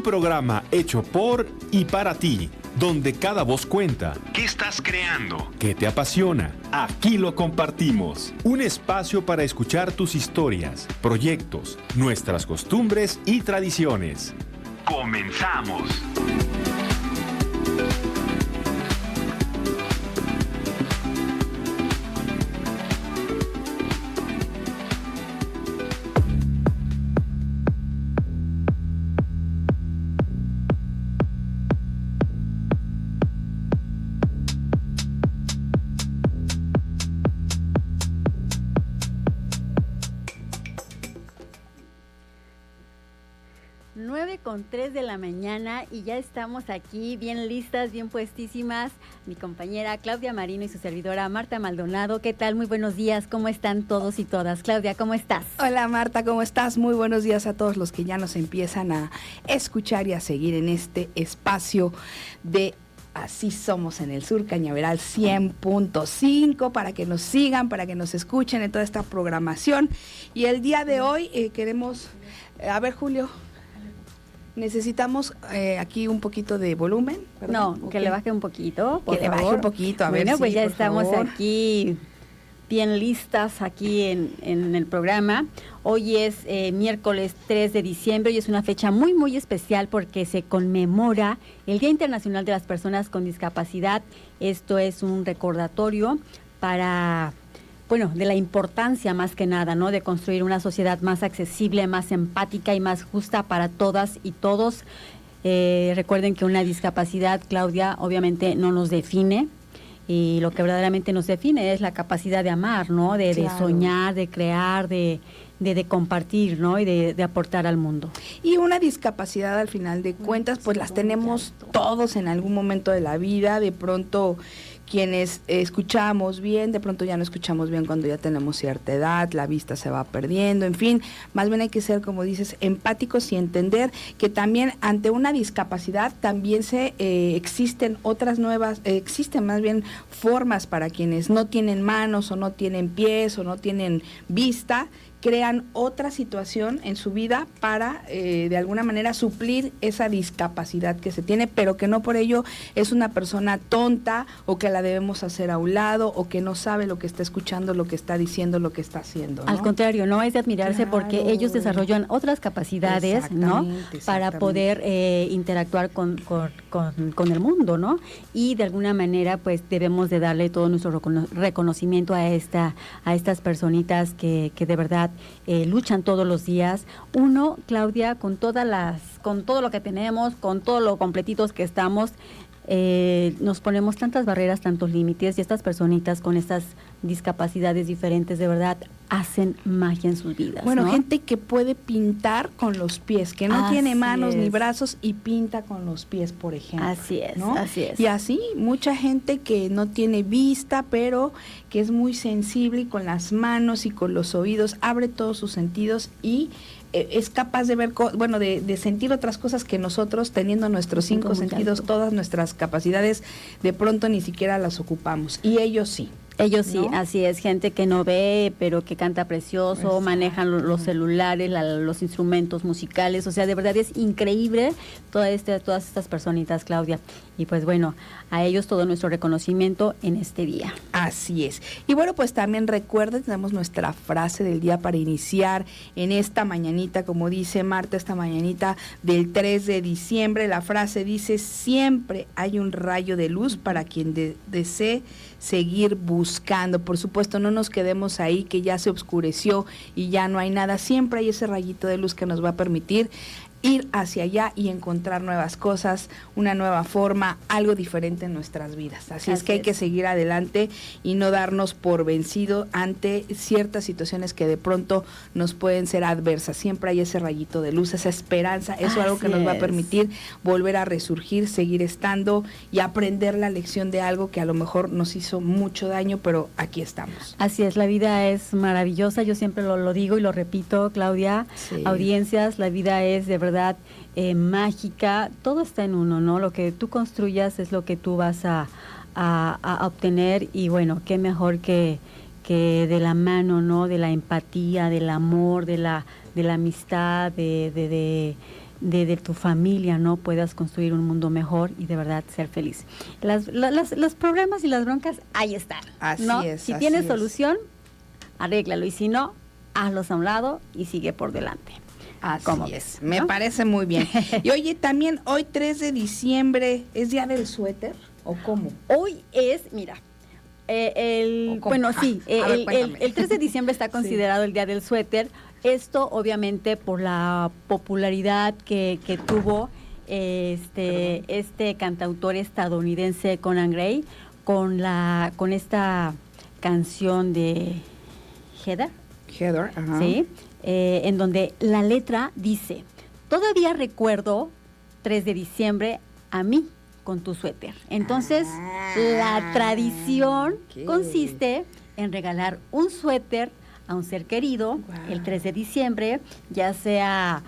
programa hecho por y para ti, donde cada voz cuenta. ¿Qué estás creando? ¿Qué te apasiona? Aquí lo compartimos. Un espacio para escuchar tus historias, proyectos, nuestras costumbres y tradiciones. ¡Comenzamos! Con 3 de la mañana y ya estamos aquí bien listas, bien puestísimas. Mi compañera Claudia Marino y su servidora Marta Maldonado. ¿Qué tal? Muy buenos días. ¿Cómo están todos y todas? Claudia, ¿cómo estás? Hola Marta, ¿cómo estás? Muy buenos días a todos los que ya nos empiezan a escuchar y a seguir en este espacio de Así Somos en el Sur, Cañaveral 100.5, para que nos sigan, para que nos escuchen en toda esta programación. Y el día de hoy queremos, a ver Julio, necesitamos aquí un poquito de volumen, ¿verdad? No, okay. Que le baje un poquito, por favor. baje un poquito, a ver. Bueno, pues sí, ya estamos favor. Aquí bien listas aquí en el programa. Hoy es miércoles 3 de diciembre y es una fecha muy, muy especial porque se conmemora el Día Internacional de las Personas con Discapacidad. Esto es un recordatorio para... de la importancia más que nada, ¿no? De construir una sociedad más accesible, más empática y más justa para todas y todos. Recuerden que una discapacidad, Claudia, obviamente no nos define, y lo que verdaderamente nos define es la capacidad de amar, ¿no? De soñar, de crear, de compartir, ¿no? Y de aportar al mundo. Y una discapacidad, al final de cuentas, pues las tenemos todos en algún momento de la vida. De pronto, quienes escuchamos bien, de pronto ya no escuchamos bien cuando ya tenemos cierta edad, la vista se va perdiendo, en fin, más bien hay que ser, como dices, empáticos y entender que también ante una discapacidad también existen otras nuevas, existen más bien formas para quienes no tienen manos o no tienen pies o no tienen vista, crean otra situación en su vida para de alguna manera suplir esa discapacidad que se tiene, pero que no por ello es una persona tonta o que la debemos hacer a un lado o que no sabe lo que está escuchando, lo que está diciendo, lo que está haciendo, ¿no? Al contrario, no es de admirarse porque ellos desarrollan otras capacidades, ¿no? Para poder interactuar con el mundo, ¿no? Y de alguna manera pues debemos de darle todo nuestro reconocimiento a estas personitas que de verdad luchan todos los días. Uno, Claudia, con todo lo que tenemos, con todo lo completitos que estamos, nos ponemos tantas barreras, tantos límites, y estas personitas con estas discapacidades diferentes de verdad hacen magia en sus vidas. Bueno, ¿no? Gente que puede pintar con los pies, que no tiene manos ni brazos y pinta con los pies, por ejemplo. Así es, ¿no? así es. Y así, mucha gente que no tiene vista, pero que es muy sensible y con las manos y con los oídos abre todos sus sentidos y es capaz de ver, de sentir otras cosas que nosotros, teniendo nuestros 5 sentidos, todas nuestras capacidades, de pronto ni siquiera las ocupamos. Y ellos sí. Ellos sí, ¿no? Así es, gente que no ve, pero que canta precioso, exacto, manejan los celulares, los instrumentos musicales, o sea, de verdad es increíble todas estas personitas, Claudia. Y pues bueno, a ellos todo nuestro reconocimiento en este día. Así es. Y bueno, pues también recuerden, tenemos nuestra frase del día para iniciar en esta mañanita, como dice Marta, esta mañanita del 3 de diciembre. La frase dice: siempre hay un rayo de luz para quien desee seguir buscando. Por supuesto, no nos quedemos ahí que ya se oscureció y ya no hay nada. Siempre hay ese rayito de luz que nos va a permitir ir hacia allá y encontrar nuevas cosas, una nueva forma, algo diferente en nuestras vidas. Así es que hay que seguir adelante y no darnos por vencido ante ciertas situaciones que de pronto nos pueden ser adversas. Siempre hay ese rayito de luz, esa esperanza, eso es algo que nos va a permitir volver a resurgir, seguir estando y aprender la lección de algo que a lo mejor nos hizo mucho daño, pero aquí estamos. Así es, la vida es maravillosa, yo siempre lo digo y lo repito, Claudia, audiencias, la vida es de verdad mágica, todo está en uno, ¿no? Lo que tú construyas es lo que tú vas a obtener, y bueno, qué mejor que de la mano, ¿no? De la empatía, del amor, de la amistad, de de tu familia, ¿no? Puedas construir un mundo mejor y de verdad ser feliz. Los problemas y las broncas, ahí están, ¿no? Así es. Si tienes solución, arréglalo, y si no, hazlos a un lado y sigue por delante. Así ¿Cómo es, ves, me no? parece muy bien. Y oye, también hoy 3 de diciembre, ¿es día del suéter o cómo? Hoy es, mira, bueno, sí, el 3 de diciembre está considerado el Día del Suéter. Esto obviamente por la popularidad que tuvo este cantautor estadounidense Conan Gray con esta canción de Heather, ajá. ¿sí? En donde la letra dice: todavía recuerdo 3 de diciembre a mí con tu suéter. Entonces, la tradición consiste en regalar un suéter a un ser querido el 3 de diciembre, ya sea,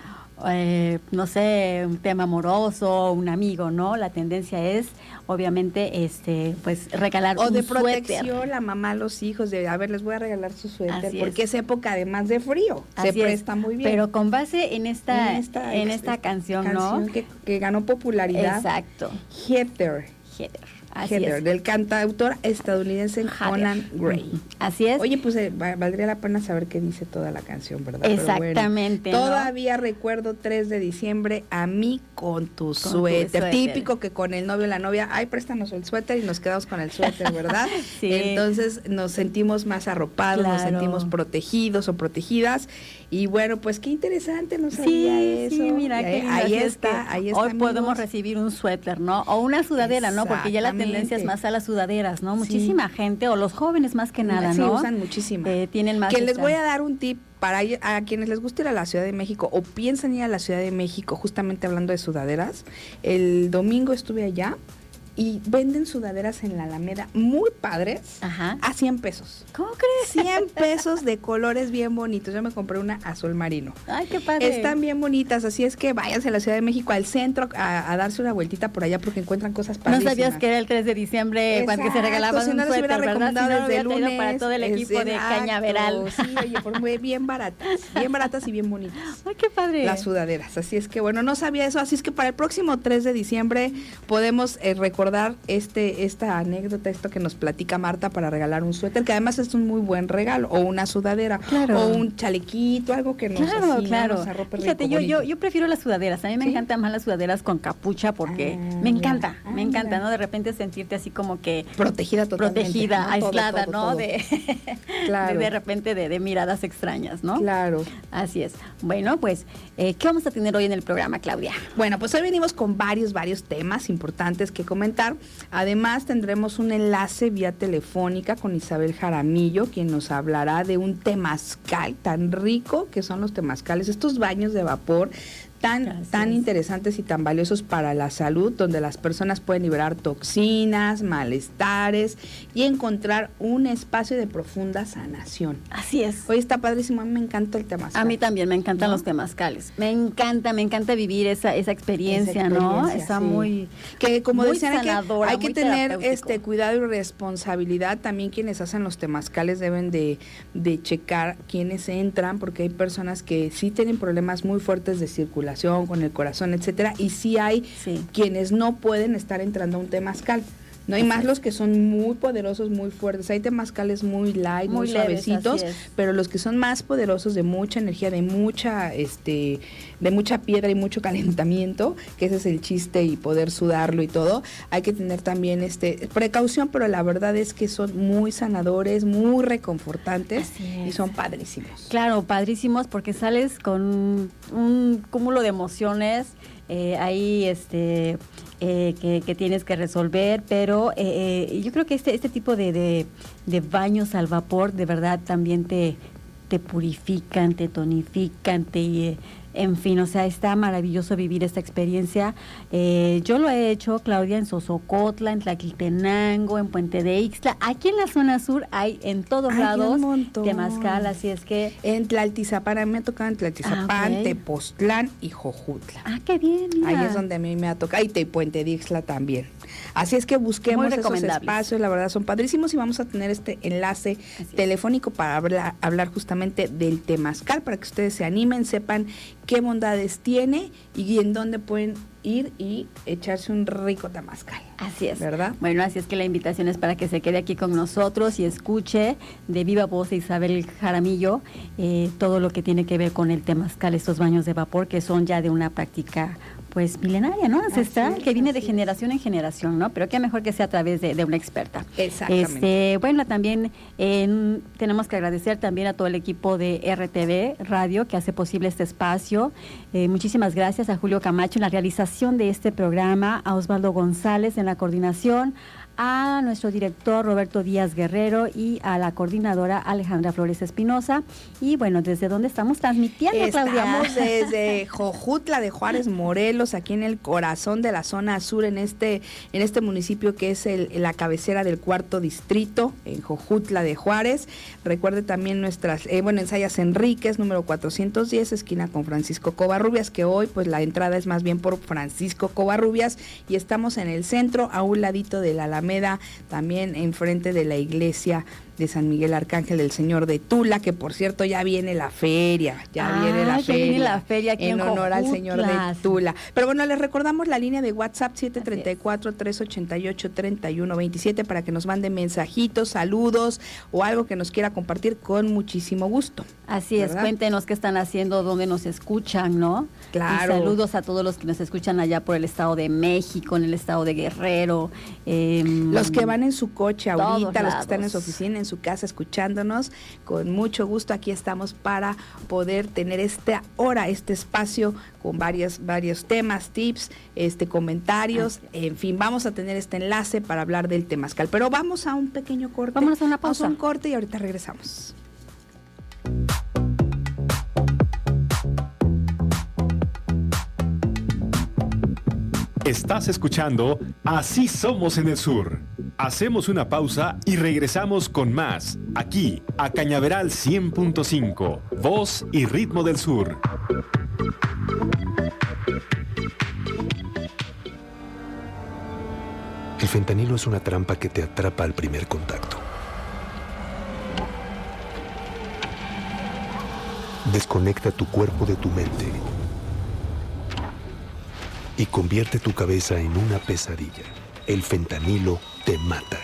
no sé, un tema amoroso, un amigo, ¿no? La tendencia es, obviamente, pues regalar un suéter. O de protección, la mamá, los hijos, de, a ver, les voy a regalar su suéter, Así porque es época además de frío, Así se presta muy bien. Pero con base en esta canción, ¿no? Que ganó popularidad. Exacto. Heather, Así del cantautor estadounidense Conan Gray. Así es. Oye, pues valdría la pena saber qué dice toda la canción, ¿verdad? Exactamente. Bueno, todavía recuerdo 3 de diciembre a mí con tu suéter. Típico que con el novio o la novia, ay, préstanos el suéter y nos quedamos con el suéter, ¿verdad? Sí. Entonces nos sentimos más arropados, nos sentimos protegidos o protegidas. Y bueno, pues qué interesante, no sabía eso. Sí, mira, ahí está. Hoy amigos. podemos recibir un suéter, ¿no? O una sudadera, ¿no? Porque ya la tendencia es más a las sudaderas, ¿no? Muchísima gente, o los jóvenes más que nada, ¿no? Sí, usan muchísima. Tienen más. Que les voy a dar un tip para a quienes les guste ir a la Ciudad de México o piensan ir a la Ciudad de México, justamente hablando de sudaderas. El domingo estuve allá y venden sudaderas en la Alameda muy padres. Ajá. A 100 pesos. ¿Cómo crees? 100 pesos de colores bien bonitos. Yo me compré una azul marino. Ay, qué padre. Están bien bonitas, así es que váyanse a la Ciudad de México, al centro, a darse una vueltita por allá porque encuentran cosas padrísimas. No sabías que era el 3 de diciembre cuando se regalaba un suéter, ¿verdad? Si no, desde lo hubiera traído para todo el equipo de exacto, Cañaveral. Sí, oye, bien baratas y bien bonitas. Ay, qué padre. Las sudaderas, así es que bueno, no sabía eso, así es que para el próximo 3 de diciembre podemos recordar esta anécdota, esto que nos platica Marta para regalar un suéter, que además es un muy buen regalo, o una sudadera, o un chalequito, algo que nos nos arrope. Fíjate, yo prefiero las sudaderas, a mí me encantan más las sudaderas con capucha porque me encanta, ¿no? De repente sentirte así como que protegida totalmente. Protegida, ¿no? Aislada, todo, ¿no? todo. De repente de miradas extrañas, ¿no? Claro. Así es. Bueno, pues, ¿qué vamos a tener hoy en el programa, Claudia? Bueno, pues hoy venimos con varios temas importantes que comentar. Además, tendremos un enlace vía telefónica con Isabel Jaramillo, quien nos hablará de un temazcal tan rico que son los temazcales, estos baños de vapor tan interesantes y tan valiosos para la salud, donde las personas pueden liberar toxinas, malestares y encontrar un espacio de profunda sanación. Así es. Hoy está padrísimo, a mí me encanta el temazcal. A mí también me encantan los temazcales. Me encanta vivir esa experiencia, ¿no? Está muy, que como muy decían, hay que tener cuidado y responsabilidad. También quienes hacen los temazcales deben de checar quiénes entran, porque hay personas que sí tienen problemas muy fuertes de circulación con el corazón, etcétera, y sí hay quienes no pueden estar entrando a un temazcal. No hay más los que son muy poderosos, muy fuertes. Hay temazcales muy light, muy suavecitos, pero los que son más poderosos, de mucha energía, de mucha piedra y mucho calentamiento, que ese es el chiste, y poder sudarlo y todo, hay que tener también precaución, pero la verdad es que son muy sanadores, muy reconfortantes y son padrísimos. Claro, padrísimos porque sales con un cúmulo de emociones ahí que tienes que resolver, pero yo creo que este tipo de baños al vapor de verdad también te purifican, te tonifican, en fin, o sea, está maravilloso vivir esta experiencia. Yo lo he hecho, Claudia, en Sosocotla, en Tlaquiltenango, en Puente de Ixtla. Aquí en la zona sur hay en todos lados temazcal, así es que... En Tlaltizapán, a mí me ha tocado en Tlaltizapán, Tepoztlán y Jojutla. Ah, qué bien, mira. Ahí es donde a mí me ha tocado, y Puente de Ixtla también. Así es que busquemos esos espacios, la verdad son padrísimos, y vamos a tener este enlace telefónico para hablar justamente del temazcal, para que ustedes se animen, sepan qué bondades tiene y en dónde pueden ir y echarse un rico temazcal. Así es. ¿Verdad? Bueno, así es que la invitación es para que se quede aquí con nosotros y escuche de viva voz de Isabel Jaramillo todo lo que tiene que ver con el temazcal, estos baños de vapor que son ya de una práctica pues milenaria, ¿no? Ancestral, que viene de generación en generación, ¿no? Pero qué mejor que sea a través de una experta. Exactamente. Bueno, también tenemos que agradecer también a todo el equipo de RTV Radio que hace posible este espacio. Muchísimas gracias a Julio Camacho en la realización de este programa, a Osvaldo González en la coordinación, a nuestro director Roberto Díaz Guerrero y a la coordinadora Alejandra Flores Espinosa. Y bueno, ¿desde dónde estamos transmitiendo, Claudia? Estamos desde Jojutla de Juárez, Morelos, aquí en el corazón de la zona sur, en este municipio que es la cabecera del 4º distrito, en Jojutla de Juárez. Recuerde también nuestras, en Sayas Enríquez, número 410, esquina con Francisco Covarrubias, que hoy pues la entrada es más bien por Francisco Covarrubias, y estamos en el centro, a un ladito de la Alameda, también enfrente de la iglesia de San Miguel Arcángel del Señor de Tula, que por cierto ya viene la feria, viene la feria aquí en honor al Señor de Tula. Pero bueno, les recordamos la línea de WhatsApp 734-388-3127 para que nos manden mensajitos, saludos o algo que nos quiera compartir con muchísimo gusto. Así es, ¿verdad? Cuéntenos qué están haciendo, dónde nos escuchan, ¿no? Claro. Y saludos a todos los que nos escuchan allá por el Estado de México, en el Estado de Guerrero. Los que van en su coche ahorita, los que están en su oficina, en su casa escuchándonos, con mucho gusto aquí estamos para poder tener esta hora, este espacio con varios temas, tips, comentarios, en fin, vamos a tener este enlace para hablar del temazcal. Pero vamos a un pequeño corte. Vámonos a una pausa. Vamos a un corte y ahorita regresamos. Estás escuchando Así Somos en el Sur. Hacemos una pausa y regresamos con más, aquí, a Cañaveral 100.5, voz y ritmo del sur. El fentanilo es una trampa que te atrapa al primer contacto. Desconecta tu cuerpo de tu mente y convierte tu cabeza en una pesadilla. El fentanilo te mata.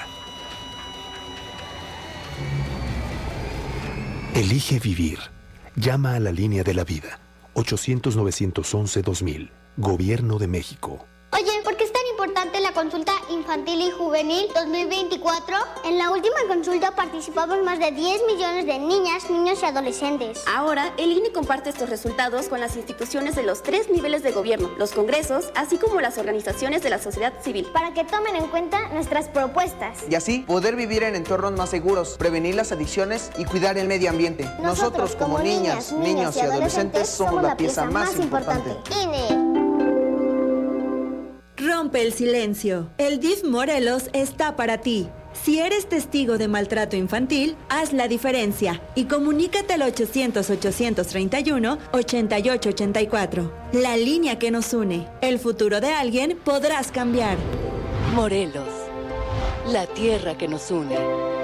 Elige vivir. Llama a la línea de la vida. 800-911-2000. Gobierno de México. Oye, ¿por qué es tan importante la consulta infantil y juvenil 2024? En la última consulta participamos más de 10 millones de niñas, niños y adolescentes. Ahora, el INE comparte estos resultados con las instituciones de los 3 niveles de gobierno, los congresos, así como las organizaciones de la sociedad civil. Para que tomen en cuenta nuestras propuestas. Y así, poder vivir en entornos más seguros, prevenir las adicciones y cuidar el medio ambiente. Nosotros como niñas, niños y adolescentes, somos la pieza más importante. INE. Rompe el silencio. El DIF Morelos está para ti. Si eres testigo de maltrato infantil, haz la diferencia y comunícate al 800-831-8884. La línea que nos une. El futuro de alguien podrás cambiar. Morelos, la tierra que nos une.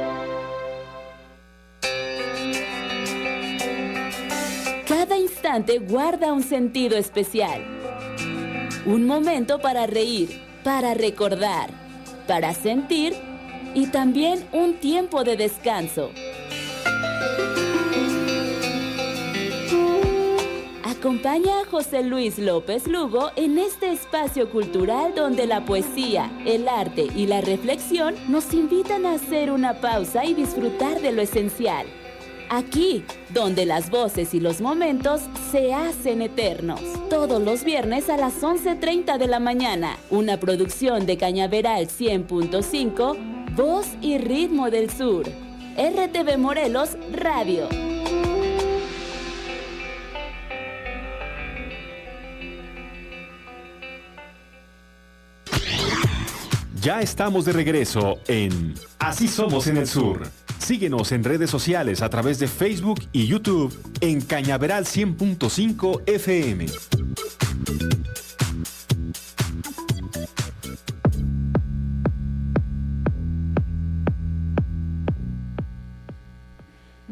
Cada instante guarda un sentido especial. Un momento para reír, para recordar, para sentir y también un tiempo de descanso. Acompaña a José Luis López Lugo en este espacio cultural donde la poesía, el arte y la reflexión nos invitan a hacer una pausa y disfrutar de lo esencial. Aquí, donde las voces y los momentos se hacen eternos. Todos los viernes a las 11:30 de la mañana. Una producción de Cañaveral 100.5, voz y ritmo del sur. RTV Morelos Radio. Ya estamos de regreso en Así Somos en el Sur. Síguenos en redes sociales a través de Facebook y YouTube en Cañaveral 100.5 FM.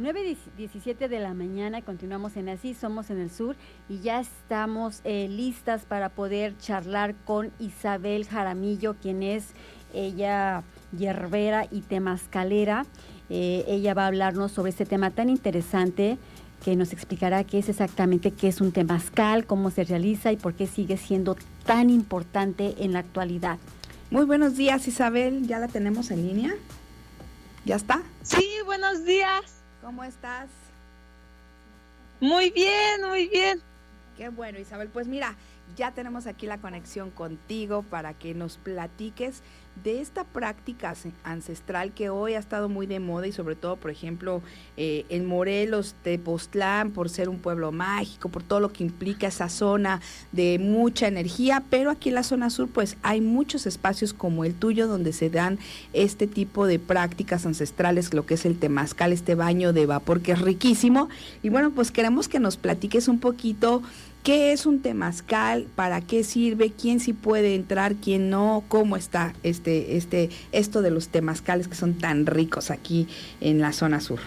9:17 de la mañana, continuamos en Así Somos en el Sur y ya estamos listas para poder charlar con Isabel Jaramillo, quien es ella hierbera y temazcalera. Ella va a hablarnos sobre este tema tan interesante, que nos explicará qué es exactamente, qué es un temazcal, cómo se realiza y por qué sigue siendo tan importante en la actualidad. Muy buenos días, Isabel, ¿ya la tenemos en línea? ¿Ya está? Sí, buenos días. ¿Cómo estás? Muy bien, muy bien. Qué bueno, Isabel. Pues mira, ya tenemos aquí la conexión contigo para que nos platiques de esta práctica ancestral que hoy ha estado muy de moda y sobre todo, por ejemplo, en Morelos, Tepoztlán, por ser un pueblo mágico, por todo lo que implica esa zona de mucha energía, pero aquí en la zona sur pues hay muchos espacios como el tuyo donde se dan este tipo de prácticas ancestrales, lo que es el temazcal, este baño de vapor que es riquísimo. Y bueno, pues queremos que nos platiques un poquito qué es un temazcal, para qué sirve, quién sí puede entrar, quién no, cómo está esto de los temazcales que son tan ricos aquí en la zona sur.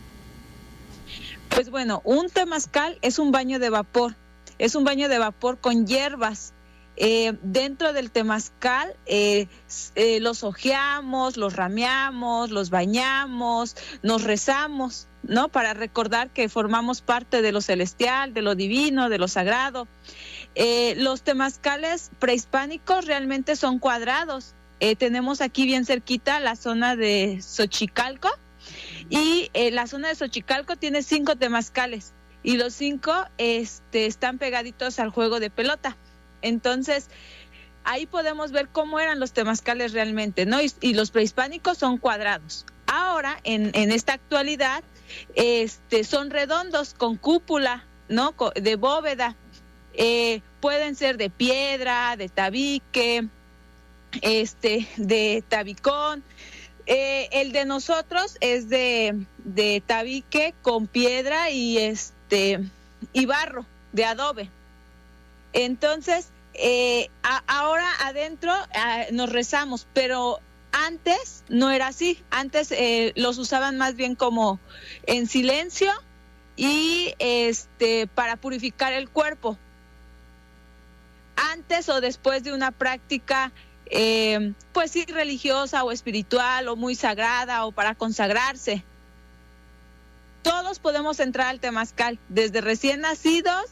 Pues bueno, un temazcal es un baño de vapor, con hierbas. Dentro del temazcal los hojeamos, los rameamos, los bañamos, nos rezamos, ¿no? Para recordar que formamos parte de lo celestial, de lo divino, de lo sagrado. Los temazcales prehispánicos realmente son cuadrados. Tenemos aquí bien cerquita la zona de Xochicalco y la zona de Xochicalco tiene 5 temazcales y los 5 están pegaditos al juego de pelota. Entonces, ahí podemos ver cómo eran los temazcales realmente, ¿no? Y los prehispánicos son cuadrados. Ahora, en esta actualidad, son redondos con cúpula, ¿no? De bóveda. Pueden ser de piedra, de tabique, de tabicón. El de nosotros es de tabique con piedra y barro, de adobe. Entonces, ahora adentro nos rezamos, pero antes no era así. Antes los usaban más bien como en silencio y para purificar el cuerpo. Antes o después de una práctica, pues sí, religiosa o espiritual o muy sagrada o para consagrarse. Todos podemos entrar al temazcal, desde recién nacidos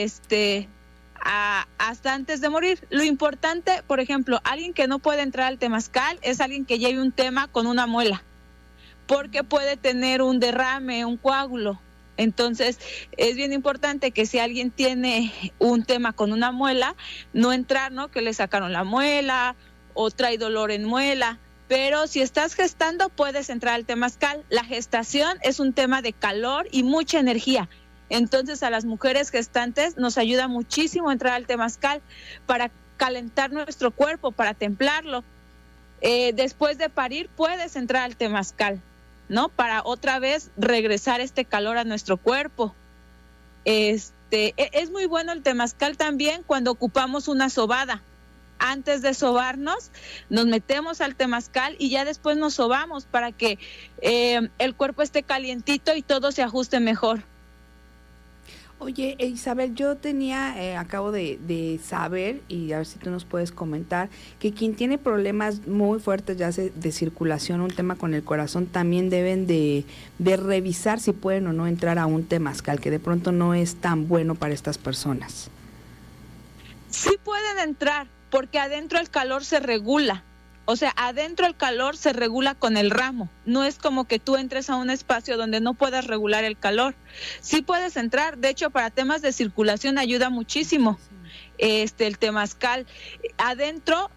hasta antes de morir. Lo importante, por ejemplo, alguien que no puede entrar al temazcal es alguien que lleve un tema con una muela, porque puede tener un derrame, un coágulo. Entonces, es bien importante que si alguien tiene un tema con una muela, no entrar, ¿no? Que le sacaron la muela o trae dolor en muela. Pero si estás gestando, puedes entrar al temazcal. La gestación es un tema de calor y mucha energía. Entonces, a las mujeres gestantes nos ayuda muchísimo entrar al temazcal para calentar nuestro cuerpo, para templarlo. Después de parir, puedes entrar al temazcal, ¿no? Para otra vez regresar este calor a nuestro cuerpo. Es muy bueno el temazcal también cuando ocupamos una sobada. Antes de sobarnos, nos metemos al temazcal y ya después nos sobamos para que el cuerpo esté calientito y todo se ajuste mejor. Oye, Isabel, yo acabo de saber, y a ver si tú nos puedes comentar, que quien tiene problemas muy fuertes ya de circulación, un tema con el corazón, también deben de revisar si pueden o no entrar a un temazcal, que de pronto no es tan bueno para estas personas. Sí pueden entrar, porque adentro el calor se regula. O sea, adentro el calor se regula con el ramo. No es como que tú entres a un espacio donde no puedas regular el calor. Sí puedes entrar. De hecho, para temas de circulación ayuda muchísimo el temazcal. Adentro,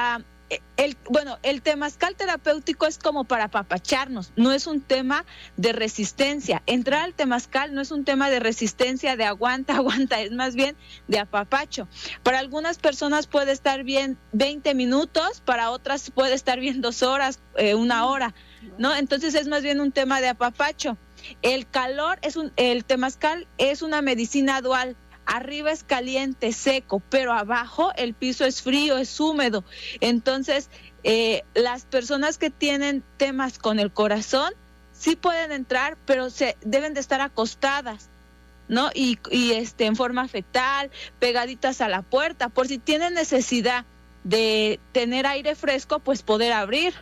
el temazcal terapéutico es como para apapacharnos. No es un tema de resistencia. Entrar al temazcal no es un tema de resistencia, de aguanta. Es más bien de apapacho. Para algunas personas puede estar bien 20 minutos, para otras puede estar bien 2 horas, 1 hora, ¿no? Entonces es más bien un tema de apapacho. El calor el temazcal es una medicina dual. Arriba es caliente, seco, pero abajo el piso es frío, es húmedo. Entonces, las personas que tienen temas con el corazón sí pueden entrar, pero deben de estar acostadas, ¿no? Y en forma fetal, pegaditas a la puerta, por si tienen necesidad de tener aire fresco, pues poder abrir,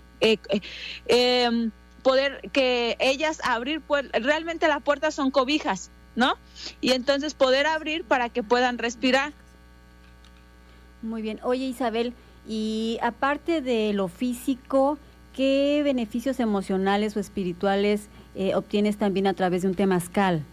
poder que ellas abrir, pues realmente la puerta son cobijas, ¿no? Y entonces poder abrir para que puedan respirar. Muy bien. Oye, Isabel, y aparte de lo físico, ¿qué beneficios emocionales o espirituales obtienes también a través de un temazcal?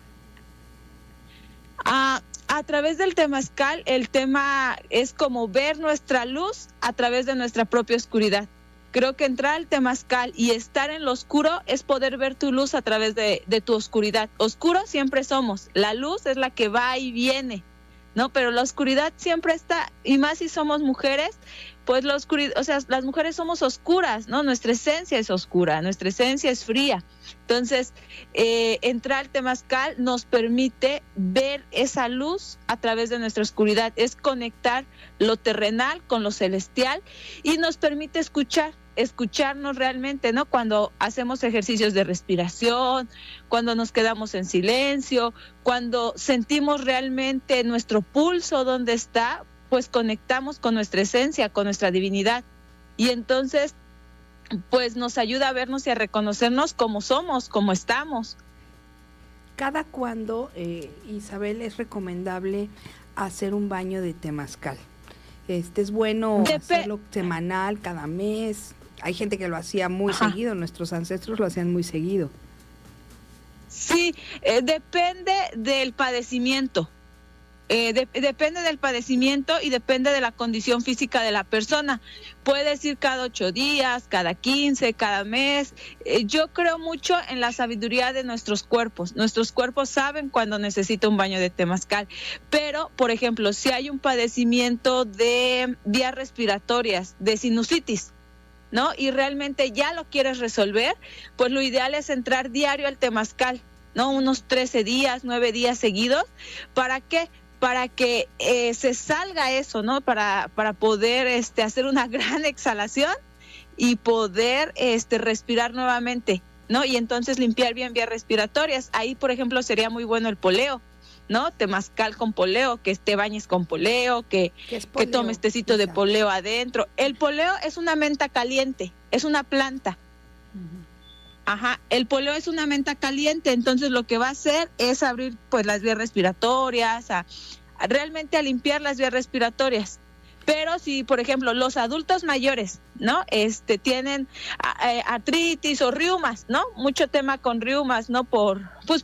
A través del temazcal, el tema es como ver nuestra luz a través de nuestra propia oscuridad. Creo que entrar al temazcal y estar en lo oscuro es poder ver tu luz a través de tu oscuridad. Oscuro siempre somos, la luz es la que va y viene, ¿no? Pero la oscuridad siempre está, y más si somos mujeres, pues la oscuridad, o sea, las mujeres somos oscuras, ¿no? Nuestra esencia es oscura, nuestra esencia es fría. Entonces, entrar al temazcal nos permite ver esa luz a través de nuestra oscuridad, es conectar lo terrenal con lo celestial y nos permite escucharnos realmente, ¿no? Cuando hacemos ejercicios de respiración, cuando nos quedamos en silencio, cuando sentimos realmente nuestro pulso dónde está, pues conectamos con nuestra esencia, con nuestra divinidad. Y entonces, pues nos ayuda a vernos y a reconocernos como somos, como estamos. ¿Cada cuándo, Isabel, es recomendable hacer un baño de temazcal? ¿Es bueno hacerlo semanal, cada mes? Hay gente que lo hacía muy seguido, nuestros ancestros lo hacían muy seguido. Sí, depende del padecimiento. Depende del padecimiento y depende de la condición física de la persona. Puede ir cada 8 días, cada 15, cada mes. Yo creo mucho en la sabiduría de nuestros cuerpos. Nuestros cuerpos saben cuando necesita un baño de temazcal. Pero, por ejemplo, si hay un padecimiento de vías respiratorias, de sinusitis, ¿no? Y realmente ya lo quieres resolver, pues lo ideal es entrar diario al temazcal, ¿no? Unos 13 días, 9 días seguidos. ¿Para qué? Para que se salga eso, ¿no? Para poder hacer una gran exhalación y poder respirar nuevamente, ¿no? Y entonces limpiar bien vías respiratorias. Ahí, por ejemplo, sería muy bueno el poleo, ¿no? Temazcal con poleo, que te bañes con poleo, que tomes tecito de poleo adentro. El poleo es una menta caliente, es una planta. Ajá, el poleo es una menta caliente, entonces lo que va a hacer es abrir pues las vías respiratorias, realmente a limpiar las vías respiratorias. Pero si, por ejemplo, los adultos mayores, ¿no? Tienen artritis o riumas, ¿no? Mucho tema con riumas, ¿no? Por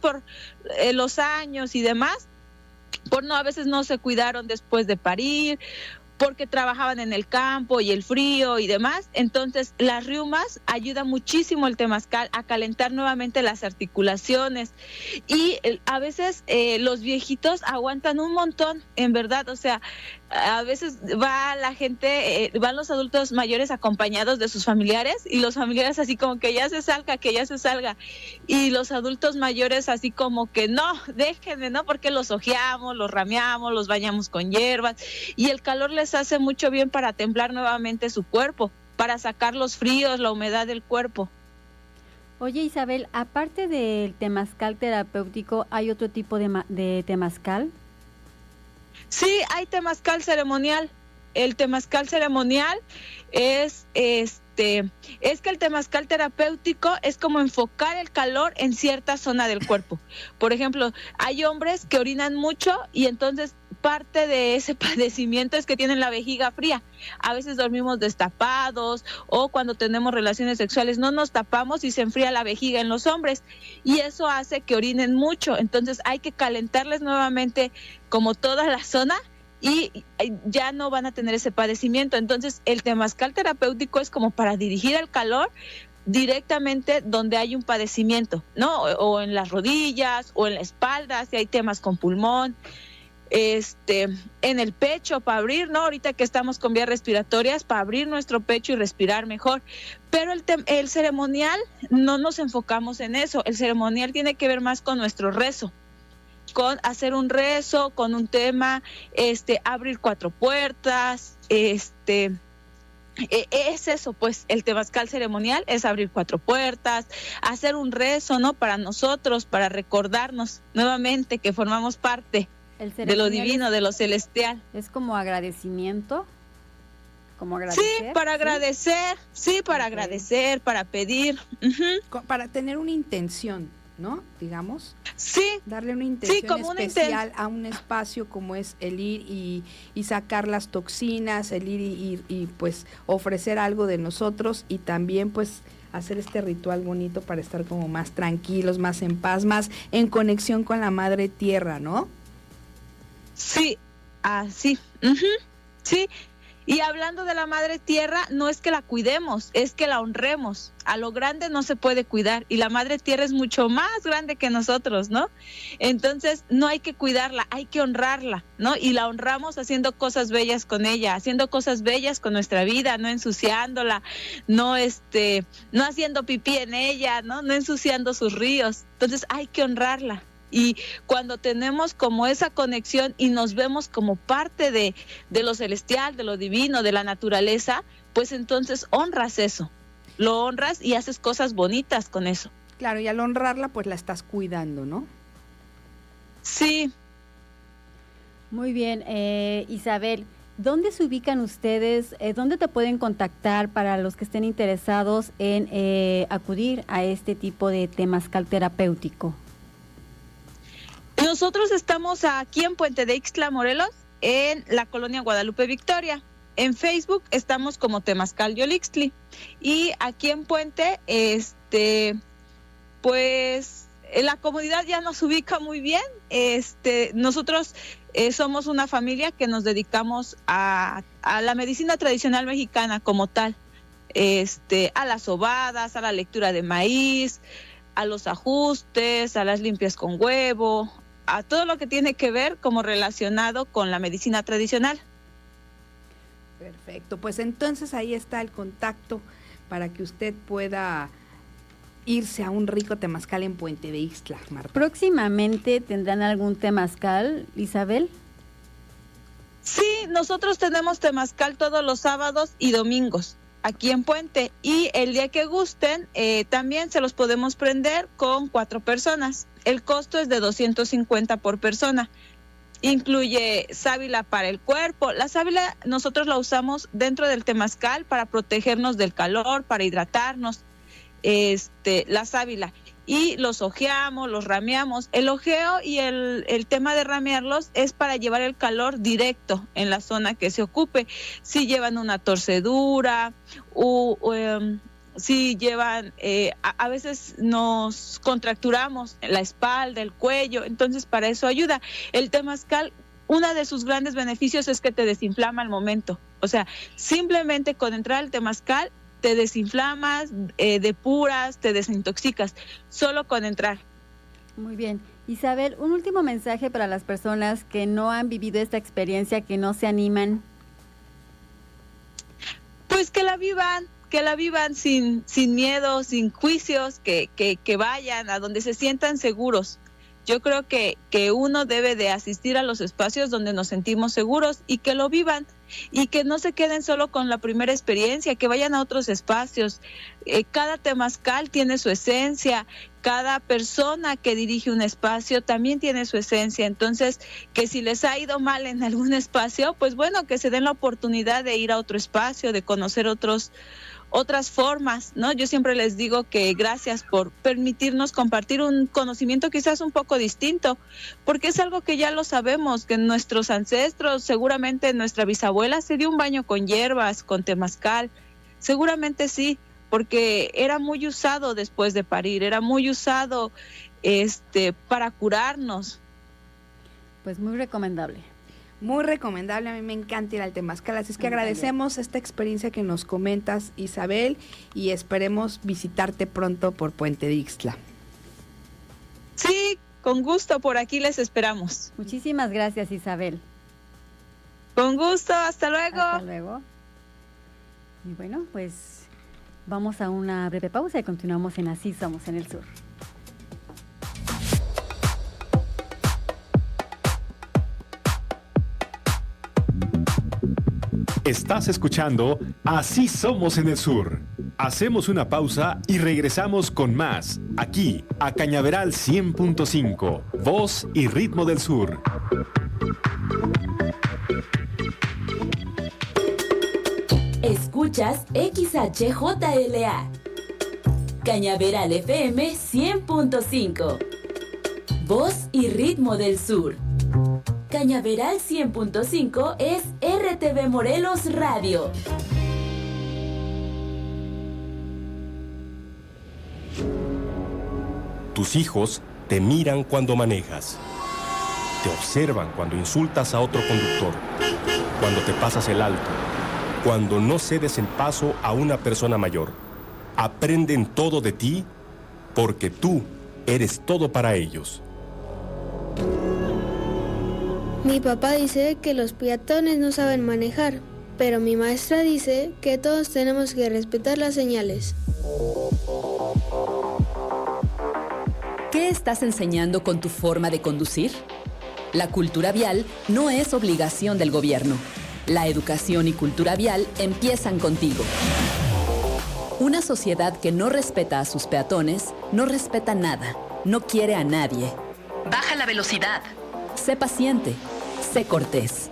los años y demás, a veces no se cuidaron después de parir, porque trabajaban en el campo y el frío y demás. Entonces, las riumas ayuda muchísimo el temazcal a calentar nuevamente las articulaciones. Y a veces los viejitos aguantan un montón, en verdad. O sea, a veces va la gente, van los adultos mayores acompañados de sus familiares y los familiares así como que ya se salga, que ya se salga. Y los adultos mayores así como que no, déjenme, ¿no? Porque los ojeamos, los rameamos, los bañamos con hierbas y el calor les hace mucho bien para templar nuevamente su cuerpo, para sacar los fríos, la humedad del cuerpo. Oye, Isabel, aparte del temazcal terapéutico, ¿hay otro tipo de temazcal? Sí, hay temazcal ceremonial. El temazcal ceremonial es que el temazcal terapéutico es como enfocar el calor en cierta zona del cuerpo. Por ejemplo, hay hombres que orinan mucho y entonces parte de ese padecimiento es que tienen la vejiga fría. A veces dormimos destapados o cuando tenemos relaciones sexuales no nos tapamos y se enfría la vejiga en los hombres y eso hace que orinen mucho. Entonces hay que calentarles nuevamente como toda la zona y ya no van a tener ese padecimiento. Entonces el temazcal terapéutico es como para dirigir el calor directamente donde hay un padecimiento, ¿no? O en las rodillas o en la espalda, si hay temas con pulmón, en el pecho para abrir, ¿no? Ahorita que estamos con vías respiratorias, para abrir nuestro pecho y respirar mejor. Pero el ceremonial no nos enfocamos en eso. El ceremonial tiene que ver más con nuestro rezo, con hacer un rezo, con un tema, abrir 4 puertas, es eso, pues el temazcal ceremonial es abrir 4 puertas, hacer un rezo, ¿no? Para nosotros, para recordarnos nuevamente que formamos parte de lo divino, de lo celestial. Es como agradecimiento. ¿Como agradecer? Sí, para agradecer, para agradecer, para pedir. Para tener una intención, ¿no? Digamos. Sí. Darle una intención especial a un espacio como es el ir y sacar las toxinas, el ir y pues ofrecer algo de nosotros y también pues hacer este ritual bonito para estar como más tranquilos, más en paz, más en conexión con la Madre Tierra, ¿no? Sí, así. Sí. Y hablando de la Madre Tierra, no es que la cuidemos, es que la honremos. A lo grande no se puede cuidar y la Madre Tierra es mucho más grande que nosotros, ¿no? Entonces no hay que cuidarla, hay que honrarla, ¿no? Y la honramos haciendo cosas bellas con ella, haciendo cosas bellas con nuestra vida, no ensuciándola, no haciendo pipí en ella, ¿no? No ensuciando sus ríos. Entonces hay que honrarla. Y cuando tenemos como esa conexión y nos vemos como parte de lo celestial, de lo divino, de la naturaleza, pues entonces honras eso, lo honras y haces cosas bonitas con eso. Claro, y al honrarla pues la estás cuidando, ¿no? Sí. Muy bien, Isabel, ¿dónde se ubican ustedes? ¿Dónde te pueden contactar para los que estén interesados en acudir a este tipo de temazcal terapéutico? Nosotros estamos aquí en Puente de Ixtla, Morelos, en la colonia Guadalupe Victoria. En Facebook estamos como Temazcal Yolixtli. Y aquí en Puente, pues la comunidad ya nos ubica muy bien. Nosotros somos una familia que nos dedicamos a la medicina tradicional mexicana como tal. A las sobadas, a la lectura de maíz, a los ajustes, a las limpias con huevo, a todo lo que tiene que ver como relacionado con la medicina tradicional. Perfecto, pues entonces ahí está el contacto para que usted pueda irse a un rico temazcal en Puente de Ixtla, Marta. ¿Próximamente tendrán algún temazcal, Isabel? Sí, nosotros tenemos temazcal todos los sábados y domingos aquí en Puente, y el día que gusten también se los podemos prender con 4 personas. El costo es de 250 por persona. Incluye sábila para el cuerpo. La sábila nosotros la usamos dentro del temazcal para protegernos del calor, para hidratarnos. La sábila. Y los ojeamos, los rameamos. El ojeo y el tema de ramearlos es para llevar el calor directo en la zona que se ocupe. Si llevan una torcedura si llevan, a veces nos contracturamos la espalda, el cuello, entonces para eso ayuda. El temazcal, uno de sus grandes beneficios es que te desinflama al momento. O sea, simplemente con entrar al temazcal te desinflamas, depuras, te desintoxicas, solo con entrar. Muy bien. Isabel, un último mensaje para las personas que no han vivido esta experiencia, que no se animan. Pues que la vivan sin miedo, sin juicios, que vayan a donde se sientan seguros. Yo creo que uno debe de asistir a los espacios donde nos sentimos seguros y que lo vivan y que no se queden solo con la primera experiencia, que vayan a otros espacios. Cada temazcal tiene su esencia, cada persona que dirige un espacio también tiene su esencia. Entonces, que si les ha ido mal en algún espacio, pues bueno, que se den la oportunidad de ir a otro espacio, de conocer otras formas, ¿no? Yo siempre les digo que gracias por permitirnos compartir un conocimiento quizás un poco distinto, porque es algo que ya lo sabemos, que nuestros ancestros, seguramente nuestra bisabuela se dio un baño con hierbas, con temazcal, seguramente sí, porque era muy usado después de parir, era muy usado para curarnos. Pues muy recomendable. Muy recomendable, a mí me encanta ir al temazcal, así es que agradecemos esta experiencia que nos comentas, Isabel, y esperemos visitarte pronto por Puente de Ixtla. Sí, con gusto, por aquí les esperamos. Muchísimas gracias, Isabel. Con gusto, hasta luego. Hasta luego. Y bueno, pues vamos a una breve pausa y continuamos en Así Somos en el Sur. Estás escuchando Así Somos en el Sur. Hacemos una pausa y regresamos con más, aquí, a Cañaveral 100.5, voz y ritmo del sur. Escuchas XHJLA, Cañaveral FM 100.5, voz y ritmo del sur. Cañaveral 100.5 es RTV Morelos Radio. Tus hijos te miran cuando manejas. Te observan cuando insultas a otro conductor, cuando te pasas el alto, cuando no cedes el paso a una persona mayor. Aprenden todo de ti porque tú eres todo para ellos. Mi papá dice que los peatones no saben manejar, pero mi maestra dice que todos tenemos que respetar las señales. ¿Qué estás enseñando con tu forma de conducir? La cultura vial no es obligación del gobierno. La educación y cultura vial empiezan contigo. Una sociedad que no respeta a sus peatones, no respeta nada, no quiere a nadie. Baja la velocidad. Sé paciente, sé cortés.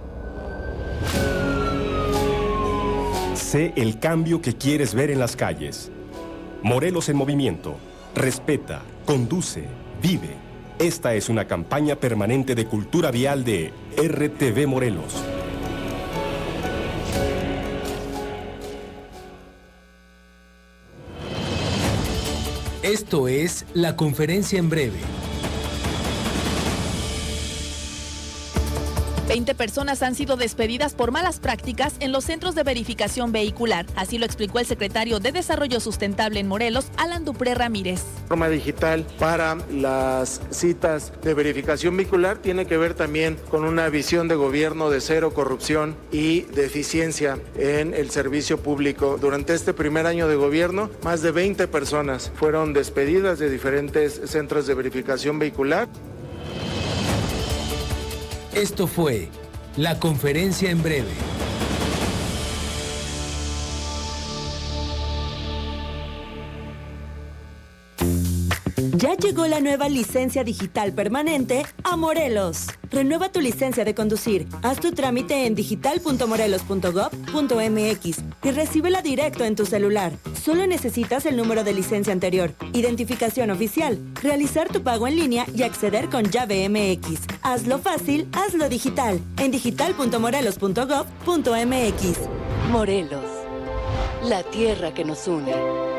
Sé el cambio que quieres ver en las calles. Morelos en movimiento. Respeta, conduce, vive. Esta es una campaña permanente de cultura vial de RTV Morelos. Esto es La Conferencia en Breve. 20 personas han sido despedidas por malas prácticas en los centros de verificación vehicular. Así lo explicó el secretario de Desarrollo Sustentable en Morelos, Alan Dupré Ramírez. La forma digital para las citas de verificación vehicular tiene que ver también con una visión de gobierno de cero corrupción y de eficiencia en el servicio público. Durante este primer año de gobierno, más de 20 personas fueron despedidas de diferentes centros de verificación vehicular. Esto fue La Conferencia en Breve. Ya llegó la nueva licencia digital permanente a Morelos. Renueva tu licencia de conducir. Haz tu trámite en digital.morelos.gov.mx y recíbela directo en tu celular. Solo necesitas el número de licencia anterior, identificación oficial, realizar tu pago en línea y acceder con llave MX. Hazlo fácil, hazlo digital. En digital.morelos.gov.mx. Morelos, la tierra que nos une.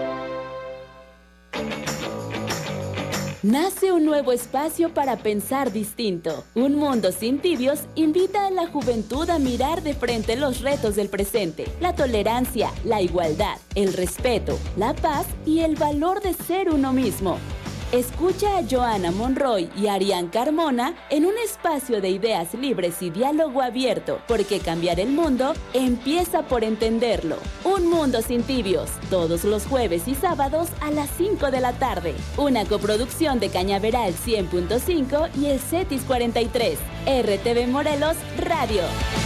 Nace un nuevo espacio para pensar distinto. Un mundo sin tibios invita a la juventud a mirar de frente los retos del presente. La tolerancia, la igualdad, el respeto, la paz y el valor de ser uno mismo. Escucha a Joana Monroy y Arián Carmona en un espacio de ideas libres y diálogo abierto, porque cambiar el mundo empieza por entenderlo. Un mundo sin tibios, todos los jueves y sábados a las 5 de la tarde. Una coproducción de Cañaveral 100.5 y el CETIS 43. RTV Morelos Radio.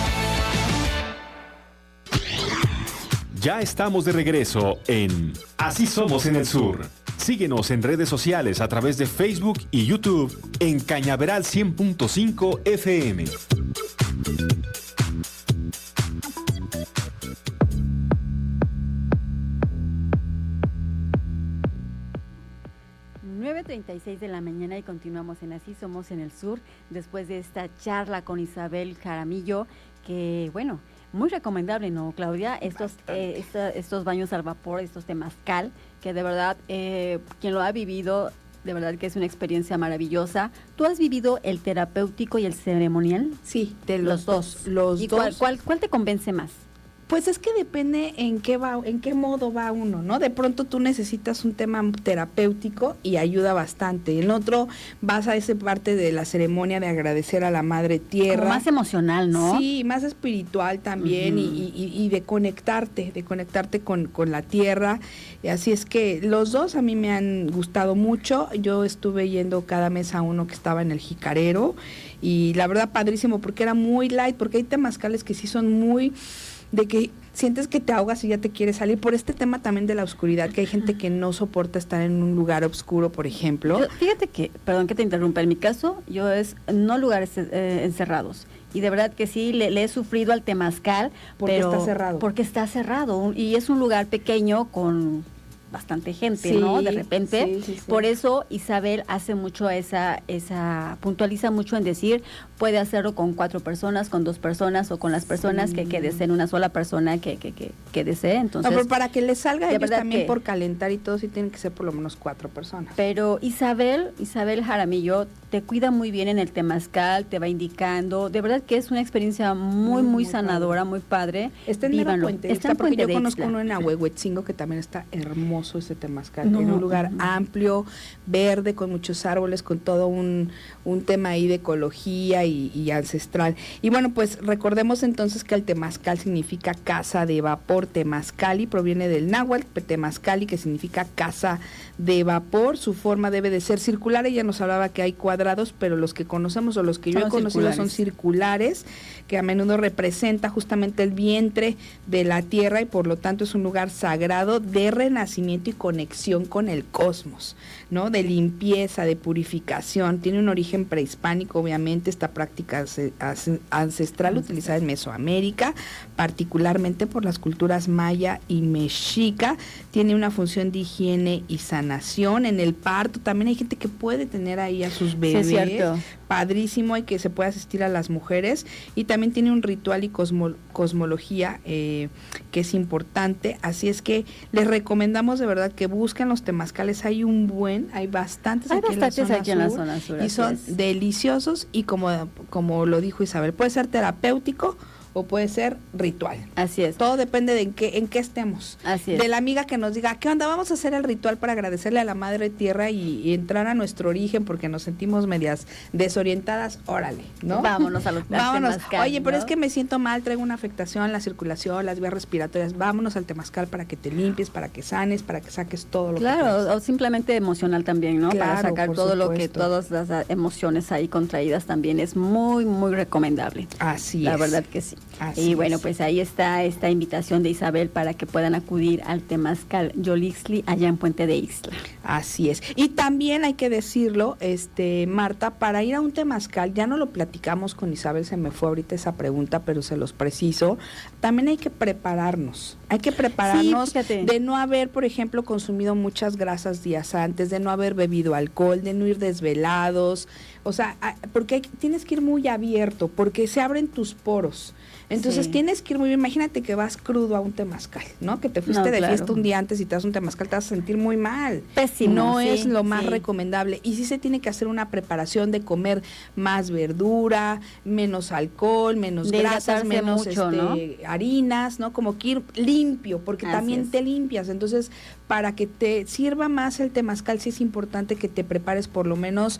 Ya estamos de regreso en Así Somos en el Sur. Síguenos en redes sociales a través de Facebook y YouTube en Cañaveral 100.5 FM. .36 de la mañana y continuamos en Así Somos en el Sur después de esta charla con Isabel Jaramillo, que bueno, muy recomendable, ¿no, Claudia? Estos baños al vapor, estos temazcal, que de verdad, quien lo ha vivido, de verdad que es una experiencia maravillosa. ¿Tú has vivido el terapéutico y el ceremonial? Sí, de los dos. ¿Y cuál te convence más? Pues es que depende en qué modo va uno, ¿no? De pronto tú necesitas un tema terapéutico y ayuda bastante. En otro vas a esa parte de la ceremonia de agradecer a la Madre Tierra. Como más emocional, ¿no? Sí, más espiritual también, y de conectarte con la tierra. Así es que los dos a mí me han gustado mucho. Yo estuve yendo cada mes a uno que estaba en el Jicarero y la verdad padrísimo porque era muy light, porque hay temazcales que sí son muy de que sientes que te ahogas y ya te quieres salir, por este tema también de la oscuridad, que hay gente que no soporta estar en un lugar oscuro, por ejemplo. Fíjate que, perdón que te interrumpa, en mi caso, yo no lugares encerrados. Y de verdad que sí, le he sufrido al temazcal. Porque está cerrado. Porque está cerrado. Y es un lugar pequeño con bastante gente, ¿no? De repente. Sí. Por eso Isabel hace mucho puntualiza mucho en decir, puede hacerlo con 4 personas, con 2 personas o con las personas que deseen, una sola persona que desee. Entonces, no, pero para que les salga ellos también por calentar y todo, sí tienen que ser por lo menos 4 personas. Pero Isabel Jaramillo te cuida muy bien en el temazcal, te va indicando, de verdad que es una experiencia muy sanadora, padre. Muy padre. Está en Mero Puente, porque yo conozco uno en Ahuehuetzingo que también está hermoso ese temazcal, en un lugar amplio, verde, con muchos árboles, con todo un tema ahí de ecología y ancestral. Y bueno, pues recordemos entonces que el temazcal significa casa de vapor. Temazcali proviene del náhuatl, temazcali, que significa casa de vapor. Su forma debe de ser circular. Ella nos hablaba que hay cuadrados, pero los que conocemos o los que yo he conocido son circulares, que a menudo representa justamente el vientre de la tierra y por lo tanto es un lugar sagrado de renacimiento y conexión con el cosmos, ¿no? De limpieza, de purificación. Tiene un origen prehispánico, obviamente. Esta práctica ancestral utilizada en Mesoamérica, particularmente por las culturas maya y mexica. Tiene una función de higiene y sanación. En el parto también hay gente que puede tener ahí a sus bebés. Sí, es cierto. Padrísimo, y que se puede asistir a las mujeres, y también tiene un ritual y cosmología que es importante. Así es que les recomendamos de verdad que busquen los temazcales. Hay bastantes aquí en la zona sur, y son deliciosos, y como lo dijo Isabel, puede ser terapéutico o puede ser ritual. Así es. Todo depende de en qué estemos. Así es. De la amiga que nos diga, ¿qué onda? Vamos a hacer el ritual para agradecerle a la Madre Tierra y entrar a nuestro origen porque nos sentimos medias desorientadas. Órale, ¿no? Vámonos a los temazcal. Oye, pero es que me siento mal, traigo una afectación en la circulación, las vías respiratorias. Vámonos al temazcal para que te limpies, para que sanes, para que saques todo lo que traes. Claro, o simplemente emocional también, ¿no? Claro, para sacar todo lo que, todas las emociones ahí contraídas también es muy recomendable. Así la verdad que sí. Así y bueno, pues ahí está esta invitación de Isabel para que puedan acudir al temazcal Yolixtli allá en Puente de Ixtla. Así es. Y también hay que decirlo, Marta, para ir a un temazcal, ya no lo platicamos con Isabel, se me fue ahorita esa pregunta, pero se los preciso, también hay que prepararnos. Hay que prepararnos de no haber, por ejemplo, consumido muchas grasas días antes, de no haber bebido alcohol, de no ir desvelados, o sea, porque tienes que ir muy abierto, porque se abren tus poros. Entonces tienes que ir muy bien. Imagínate que vas crudo a un temazcal, ¿no? Que te fuiste de fiesta un día antes y te das un temazcal, te vas a sentir muy mal. Pésimo. No es lo más recomendable. Y sí se tiene que hacer una preparación de comer más verdura, menos alcohol, menos grasas, menos mucho, ¿no? harinas, ¿no? Como que ir limpio, porque también te limpias. Entonces, para que te sirva más el temazcal, sí es importante que te prepares por lo menos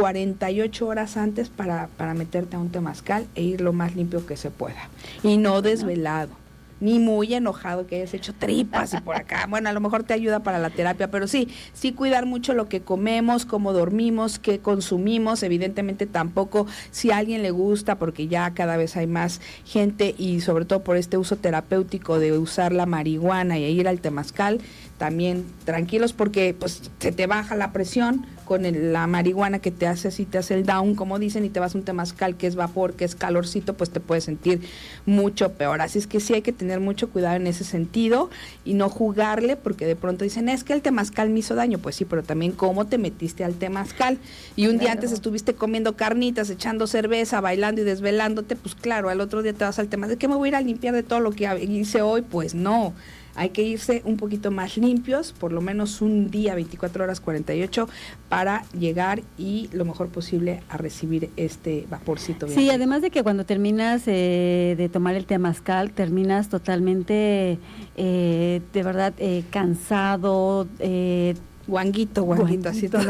48 horas antes para meterte a un temazcal e ir lo más limpio que se pueda. Y no desvelado, ni muy enojado que hayas hecho tripas y por acá. Bueno, a lo mejor te ayuda para la terapia, pero sí cuidar mucho lo que comemos, cómo dormimos, qué consumimos. Evidentemente tampoco, si a alguien le gusta, porque ya cada vez hay más gente y sobre todo por este uso terapéutico de usar la marihuana y ir al temazcal, también tranquilos porque pues se te baja la presión con la marihuana que te hace así, te hace el down, como dicen, y te vas a un temazcal que es vapor, que es calorcito, pues te puedes sentir mucho peor. Así es que sí hay que tener mucho cuidado en ese sentido y no jugarle, porque de pronto dicen, es que el temazcal me hizo daño. Pues sí, pero también cómo te metiste al temazcal. Y un día antes estuviste comiendo carnitas, echando cerveza, bailando y desvelándote, pues claro, al otro día te vas al temazcal. ¿Qué me voy a ir a limpiar de todo lo que hice hoy? Pues no. Hay que irse un poquito más limpios, por lo menos un día, 24 horas, 48, para llegar y lo mejor posible a recibir este vaporcito. Sí, además de que cuando terminas de tomar el temazcal, terminas totalmente, de verdad, cansado, guanguito, así todo.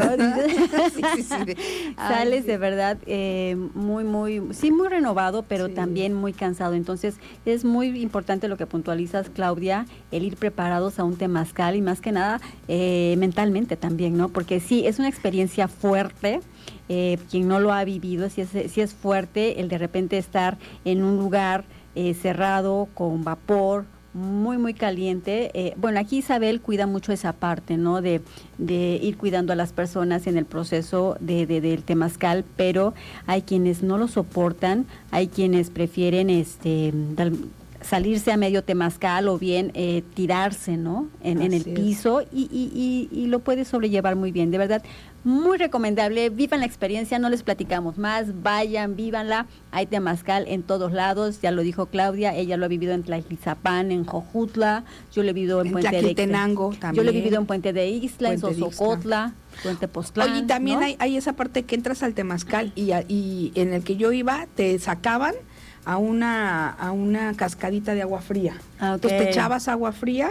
Sales de verdad muy renovado, pero también muy cansado. Entonces es muy importante lo que puntualizas, Claudia, el ir preparados a un temazcal y más que nada mentalmente también, ¿no? Porque sí, es una experiencia fuerte. Quien no lo ha vivido, sí es fuerte el de repente estar en un lugar cerrado, con vapor, muy, muy caliente. Bueno, aquí Isabel cuida mucho esa parte, ¿no? De ir cuidando a las personas en el proceso del temazcal, pero hay quienes no lo soportan, hay quienes prefieren salirse a medio temazcal o bien tirarse, ¿no? En el piso y lo puede sobrellevar muy bien, de verdad. Muy recomendable, vivan la experiencia, no les platicamos más, vayan, vívanla, hay temazcal en todos lados, ya lo dijo Claudia, ella lo ha vivido en Tlaquilzapán, en Jojutla, yo lo he vivido en Puente de Ixtla, yo lo he vivido en Puente de Ixtla, en Sosocotla, Puente Postlán. Oye, también ¿no? hay esa parte que entras al temazcal y en el que yo iba, te sacaban a una cascadita de agua fría. Okay. Entonces te echabas agua fría.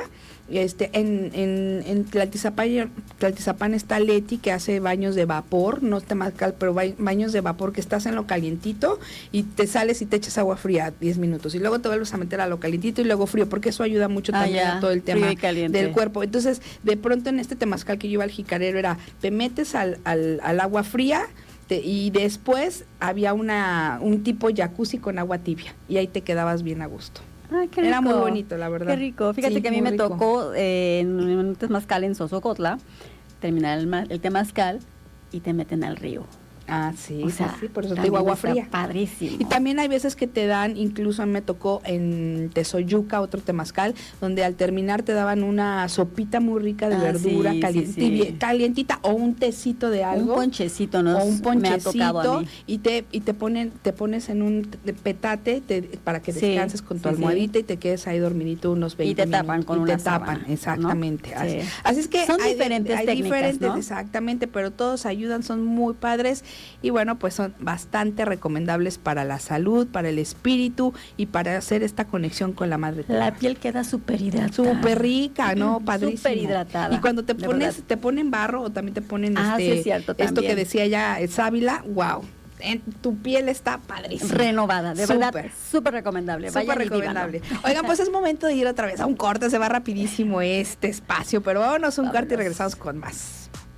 En Tlaltizapán está Leti, que hace baños de vapor, no temazcal, pero baños de vapor, que estás en lo calientito y te sales y te echas agua fría 10 minutos y luego te vuelves a meter a lo calientito y luego frío, porque eso ayuda mucho también a todo el tema del cuerpo. Entonces, de pronto en este temazcal que yo iba al jicarero era, te metes al agua fría, y después había un tipo jacuzzi con agua tibia y ahí te quedabas bien a gusto. Ay, qué rico. Era muy bonito, la verdad. Qué rico. Fíjate que a mí me tocó en un temazcal en Sosocotla, terminar el temazcal y te meten al río. Ah, sí, o sea, sí, por eso te digo agua fría. Padrísimo. Y también hay veces que te dan, incluso a mí me tocó en Tezoyuca, otro temazcal, donde al terminar te daban una sopita muy rica de verdura, calientita, o un tecito de algo. Un ponchecito, ¿no? O un ponchecito, me ha tocado a mí. y te pones en un petate para que descanses con tu almohadita y te quedes ahí dormidito unos 20 minutos. Y te tapan con una sábana, exactamente. ¿no? Sí. Así es que son diferentes técnicas, ¿no? Exactamente, pero todos ayudan, son muy padres. Y bueno, pues son bastante recomendables para la salud, para el espíritu y para hacer esta conexión con la madre tierra. La piel queda súper hidratada. Súper rica, ¿no? Padrísimo. Súper hidratada. Y cuando te ponen barro o también te ponen sí, es cierto, esto que decía ya sábila, wow. Tu piel está padrísima. Renovada, de verdad, súper recomendable. Súper recomendable. Oigan, pues es momento de ir otra vez a un corte, se va rapidísimo este espacio, pero vámonos a un corte y regresamos con más.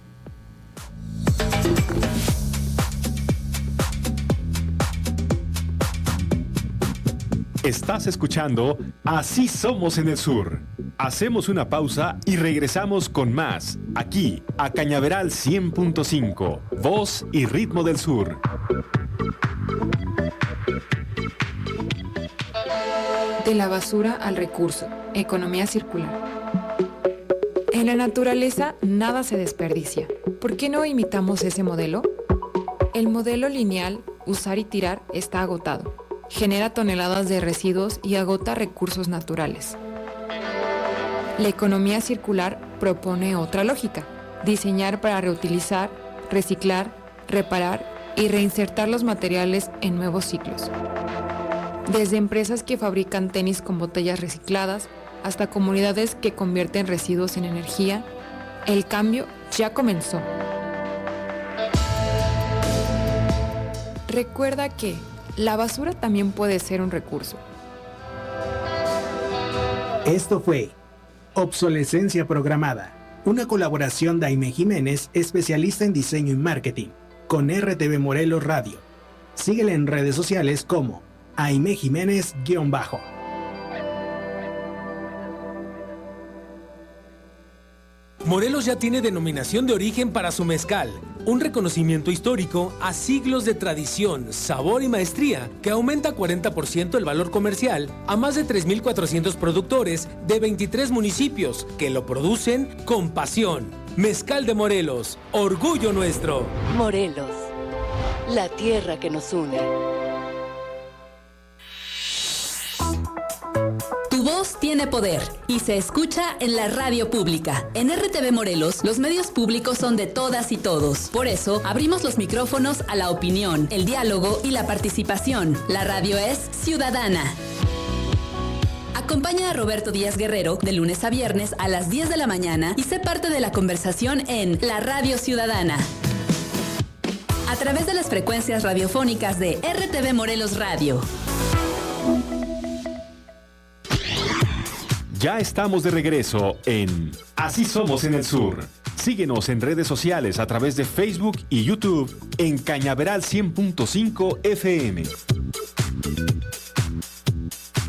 Estás escuchando Así Somos en el Sur. Hacemos una pausa y regresamos con más, aquí, a Cañaveral 100.5, voz y ritmo del sur. De la basura al recurso, economía circular. En la naturaleza nada se desperdicia. ¿Por qué no imitamos ese modelo? El modelo lineal, usar y tirar, está agotado. Genera toneladas de residuos y agota recursos naturales. La economía circular propone otra lógica: diseñar para reutilizar, reciclar, reparar y reinsertar los materiales en nuevos ciclos. Desde empresas que fabrican tenis con botellas recicladas hasta comunidades que convierten residuos en energía, el cambio ya comenzó. Recuerda que la basura también puede ser un recurso. Esto fue Obsolescencia Programada, una colaboración de Aimee Jiménez, especialista en diseño y marketing, con RTV Morelos Radio. Síguela en redes sociales como Aimee Jiménez-. Morelos ya tiene denominación de origen para su mezcal, un reconocimiento histórico a siglos de tradición, sabor y maestría que aumenta 40% el valor comercial a más de 3,400 productores de 23 municipios que lo producen con pasión. Mezcal de Morelos, orgullo nuestro. Morelos, la tierra que nos une. Tu voz tiene poder y se escucha en la radio pública. En RTV Morelos, los medios públicos son de todas y todos. Por eso, abrimos los micrófonos a la opinión, el diálogo y la participación. La radio es ciudadana. Acompaña a Roberto Díaz Guerrero de lunes a viernes a las 10 de la mañana y sé parte de la conversación en La Radio Ciudadana, a través de las frecuencias radiofónicas de RTV Morelos Radio. Ya estamos de regreso en Así Somos en el Sur. Síguenos en redes sociales a través de Facebook y YouTube en Cañaveral 100.5 FM.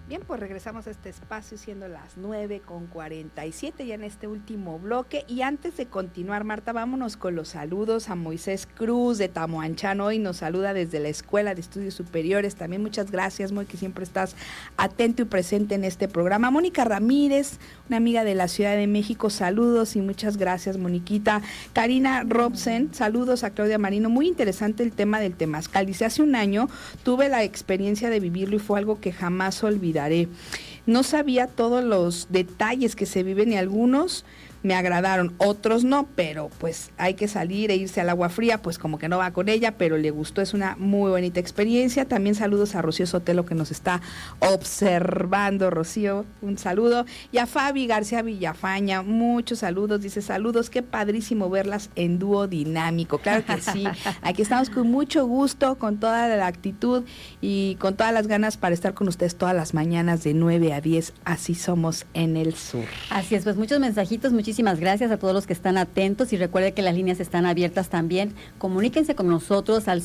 Bien, pues regresamos a este espacio siendo las 9:47 ya en este último bloque. Y antes de continuar, Marta, vámonos con los saludos a Moisés Cruz de Tamuanchán. Hoy nos saluda desde la Escuela de Estudios Superiores. También muchas gracias, Moy, que siempre estás atento y presente en este programa. Mónica Ramírez, una amiga de la Ciudad de México, saludos y muchas gracias, Moniquita. Karina Robsen, saludos a Claudia Marino. Muy interesante el tema del temazcal. Dice, hace un año tuve la experiencia de vivirlo y fue algo que jamás olvidaré. No sabía todos los detalles que se viven y algunos me agradaron, otros no, pero pues hay que salir e irse al agua fría, pues como que no va con ella, pero le gustó, es una muy bonita experiencia. También saludos a Rocío Sotelo que nos está observando, Rocío, un saludo, y a Fabi García Villafaña, muchos saludos, dice saludos, qué padrísimo verlas en dúo dinámico. Claro que sí, aquí estamos con mucho gusto, con toda la actitud y con todas las ganas para estar con ustedes todas las mañanas de 9 a 10, así somos en el sur. Así es, pues muchos mensajitos, muchísimas gracias a todos los que están atentos y recuerden que las líneas están abiertas también. Comuníquense con nosotros al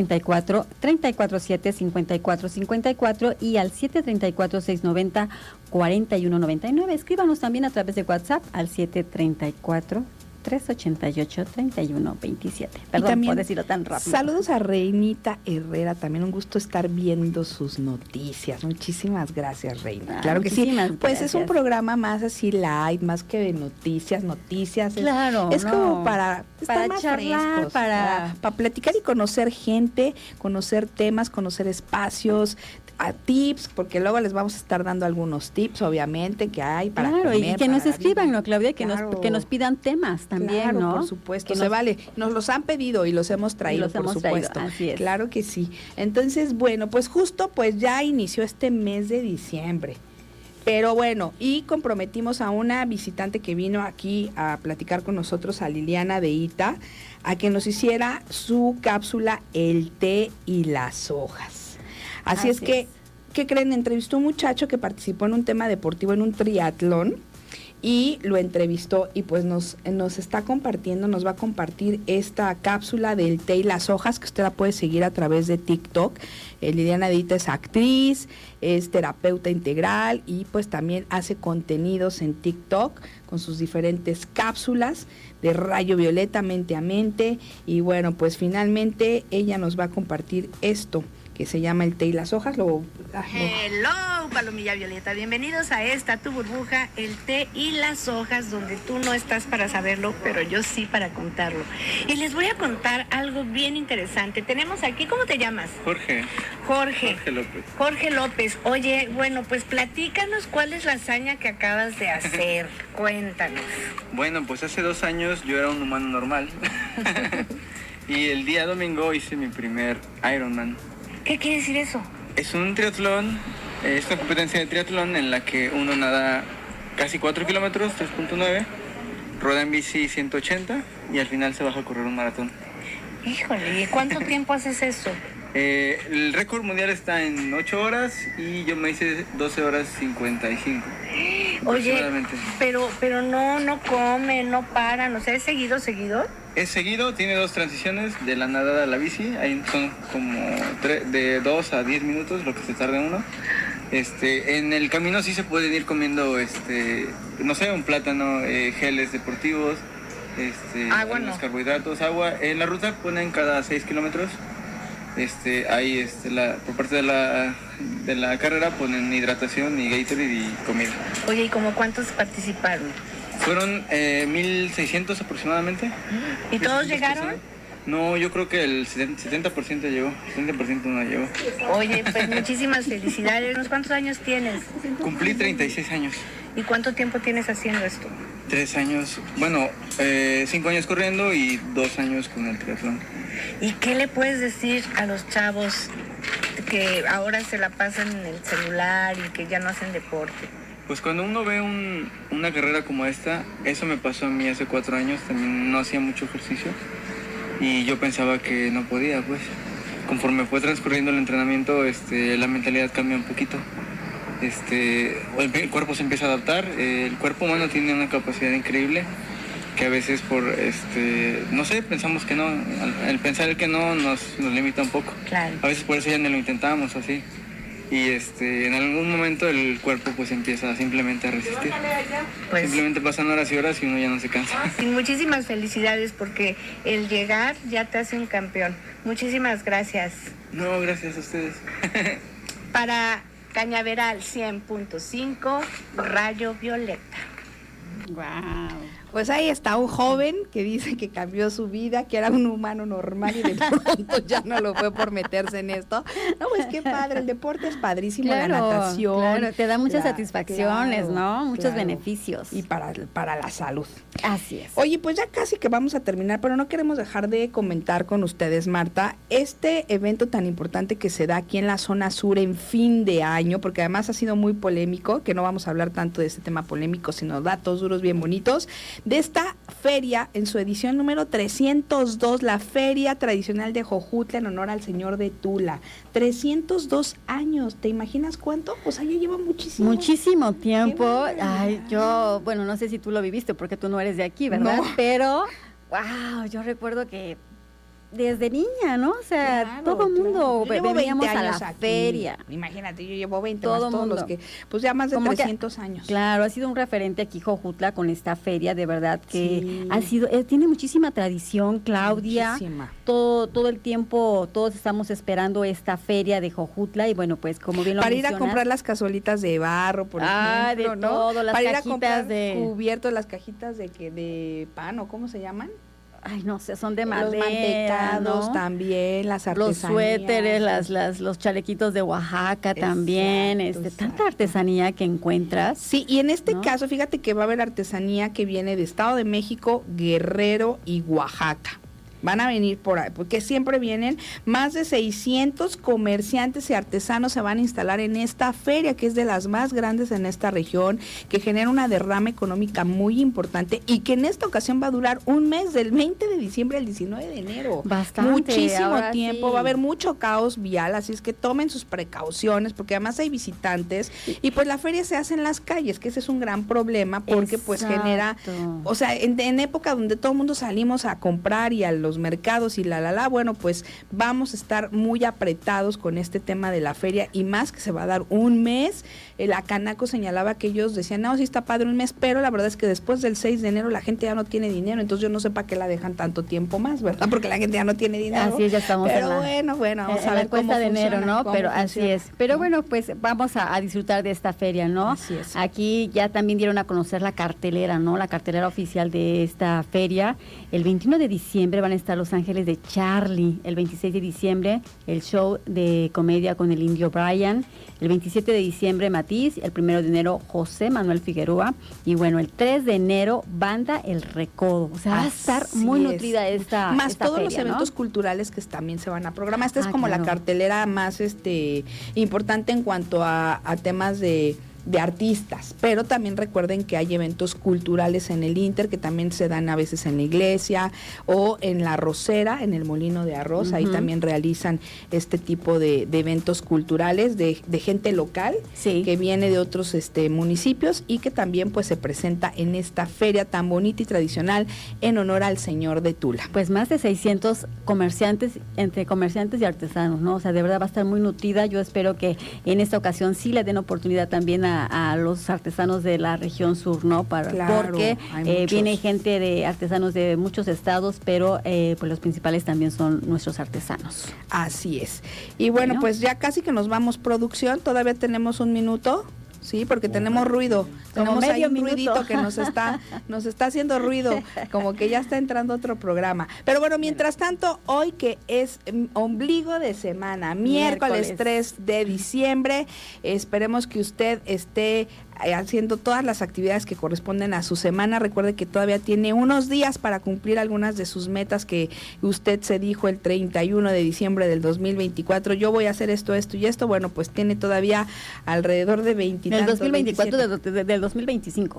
734-347-5454 y al 734-690-4199. Escríbanos también a través de WhatsApp al 734-388-3127. Perdón también, por decirlo tan rápido. Saludos a Reinita Herrera, también un gusto estar viendo sus noticias. Muchísimas gracias, Reina. Claro que sí. Pues es un programa más así light, más que de noticias. Claro. Es como para más charlar, frescos, para platicar y conocer gente, conocer temas, conocer espacios, a tips, porque luego les vamos a estar dando algunos tips, obviamente, que hay para comer. Y que nos escriban, ¿no, Claudia? Que nos pidan temas también, claro, ¿no? Por supuesto, se vale. Nos los han pedido y los hemos traído, por supuesto. Así es. Claro que sí. Entonces, bueno, pues justo pues ya inició este mes de diciembre. Pero bueno, y comprometimos a una visitante que vino aquí a platicar con nosotros, a Liliana de Ita, a que nos hiciera su cápsula El té y las hojas. Así es que, ¿qué creen? Entrevistó un muchacho que participó en un tema deportivo, en un triatlón, y lo entrevistó y pues nos está compartiendo, nos va a compartir esta cápsula del té y las hojas, que usted la puede seguir a través de TikTok. Liliana Edita es actriz, es terapeuta integral y pues también hace contenidos en TikTok con sus diferentes cápsulas de rayo violeta, mente a mente, y bueno, pues finalmente ella nos va a compartir esto que se llama El té y las hojas. Hello, Palomilla Violeta, bienvenidos a esta tu burbuja, El té y las hojas, donde tú no estás para saberlo, pero yo sí para contarlo. Y les voy a contar algo bien interesante. Tenemos aquí, ¿cómo te llamas? Jorge López. Jorge López. Oye, bueno, pues platícanos cuál es la hazaña que acabas de hacer. Cuéntanos. Bueno, pues hace 2 años yo era un humano normal. Y el día domingo hice mi primer Ironman. ¿Qué quiere decir eso? Es un triatlón, es una competencia de triatlón en la que uno nada casi 4 kilómetros, 3.9, rueda en bici 180 y al final se baja a correr un maratón. Híjole, ¿y cuánto tiempo haces eso? El récord mundial está en 8 horas y yo me hice 12 horas 55. Oye, pero no come, no paran, o sea, ¿es seguido? Es seguido, tiene 2 transiciones, de la nadada a la bici, ahí son como de 2 a 10 minutos lo que se tarda uno. En el camino sí se pueden ir comiendo, no sé, un plátano, geles deportivos, algunos carbohidratos, agua. En la ruta ponen cada 6 kilómetros. Ahí por parte de la carrera ponen hidratación y Gatorade y comida. Oye, ¿y como cuántos participaron? Fueron 1,600 aproximadamente. ¿Y todos llegaron? No, yo creo que el 70% llegó, 70% no llegó. Oye, pues muchísimas felicidades. ¿Cuántos años tienes? Cumplí 36 años. ¿Y cuánto tiempo tienes haciendo esto? 3 años, bueno, 5 años corriendo y 2 años con el triatlón. ¿Y qué le puedes decir a los chavos que ahora se la pasan en el celular y que ya no hacen deporte? Pues cuando uno ve una carrera como esta, eso me pasó a mí hace 4 años, también no hacía mucho ejercicio y yo pensaba que no podía, pues. Conforme fue transcurriendo el entrenamiento, la mentalidad cambia un poquito. El cuerpo se empieza a adaptar, el cuerpo humano tiene una capacidad increíble que a veces no sé, pensamos que no, el pensar el que no nos limita un poco. Claro. A veces por eso ya no lo intentamos así. y en algún momento el cuerpo pues empieza simplemente a resistir. Pues, simplemente pasan horas y horas y uno ya no se cansa. Y muchísimas felicidades porque el llegar ya te hace un campeón. Muchísimas gracias. No, gracias a ustedes. Para Cañaveral 100.5, Rayo Violeta. Wow. Pues ahí está un joven que dice que cambió su vida, que era un humano normal y de pronto ya no lo fue por meterse en esto. No, pues qué padre, el deporte es padrísimo, claro, la natación. Claro, te da muchas satisfacciones, claro, ¿no? Muchos beneficios. Y para la salud. Así es. Oye, pues ya casi que vamos a terminar, pero no queremos dejar de comentar con ustedes, Marta, este evento tan importante que se da aquí en la zona sur en fin de año, porque además ha sido muy polémico, que no vamos a hablar tanto de este tema polémico, sino datos duros bien bonitos, de esta feria en su edición número 302, la Feria Tradicional de Jojutla en honor al Señor de Tula. 302 años, ¿te imaginas cuánto? O sea, ya lleva muchísimo tiempo. Ay, yo, bueno, no sé si tú lo viviste porque tú no eres de aquí, ¿verdad? No. Pero, wow, yo recuerdo que desde niña, ¿no? O sea, claro, todo el mundo veníamos a la feria. Imagínate, yo llevo 20 todo todos los que, pues ya más de 300 años. Claro, ha sido un referente aquí Jojutla con esta feria, de verdad que sí. Ha sido, tiene muchísima tradición, Claudia. Muchísima. Todo el tiempo, todos estamos esperando esta feria de Jojutla y bueno, pues como bien lo para mencionas, ir a comprar las cazuelitas de barro, por ejemplo, de todo, las para cajitas ir a comprar de cubiertos, las cajitas de pan o ¿cómo se llaman? Ay, no sé, son de madera, los mantecados, ¿no? También, las artesanías. Los suéteres, los chalequitos de Oaxaca también, tanta artesanía que encuentras. Sí, y en este caso, fíjate que va a haber artesanía que viene de Estado de México, Guerrero y Oaxaca. Van a venir por ahí, porque siempre vienen más de 600 comerciantes y artesanos se van a instalar en esta feria, que es de las más grandes en esta región, que genera una derrama económica muy importante y que en esta ocasión va a durar un mes, del 20 de diciembre al 19 de enero. Bastante. Muchísimo tiempo, sí. Va a haber mucho caos vial, así es que tomen sus precauciones, porque además hay visitantes y pues la feria se hace en las calles, que ese es un gran problema, porque pues genera, o sea, en época donde todo el mundo salimos a comprar y a los mercados y bueno, pues vamos a estar muy apretados con este tema de la feria y más que se va a dar un mes. La Canaco señalaba que ellos decían, no, sí está padre un mes, pero la verdad es que después del 6 de enero la gente ya no tiene dinero, entonces yo no sé para qué la dejan tanto tiempo más, ¿verdad? Porque la gente ya no tiene dinero. Así es, ya estamos pero bueno, vamos a ver cuesta de enero, ¿no? Pero así es. Pero ¿no? Bueno, pues vamos a disfrutar de esta feria, ¿no? Así es. Aquí ya también dieron a conocer la cartelera, ¿no? La cartelera oficial de esta feria. El 21 de diciembre van a estar Los Ángeles de Charlie. El 26 de diciembre el show de comedia con el Indio Brian. El 27 de diciembre Matiz. El 1 de enero José Manuel Figueroa. Y bueno, el 3 de enero Banda El Recodo. O sea, va a estar muy nutrida esta más esta todos feria, los eventos culturales que también se van a programar. Esta es como la cartelera más importante en cuanto a temas de artistas, pero también recuerden que hay eventos culturales en el Inter que también se dan a veces en la iglesia o en la Rosera, en el Molino de Arroz, ahí también realizan este tipo de eventos culturales de gente local que viene de otros municipios y que también pues se presenta en esta feria tan bonita y tradicional en honor al Señor de Tula. Pues más de 600 comerciantes, entre comerciantes y artesanos, ¿no? O sea, de verdad va a estar muy nutrida. Yo espero que en esta ocasión sí le den oportunidad también a los artesanos de la región sur, ¿no? Porque viene gente de artesanos de muchos estados, pero pues los principales también son nuestros artesanos. Así es. Y bueno, pues ya casi que nos vamos, producción, todavía tenemos un minuto. Sí, porque tenemos ruido, tenemos ahí un ruidito que nos está haciendo ruido, como que ya está entrando otro programa. Pero bueno, mientras tanto, hoy que es ombligo de semana, miércoles 3 de diciembre, esperemos que usted esté haciendo todas las actividades que corresponden a su semana. Recuerde que todavía tiene unos días para cumplir algunas de sus metas que usted se dijo el 31 de diciembre del 2024. Yo voy a hacer esto y esto. Bueno, pues tiene todavía alrededor de 20 del 2024 del 2025.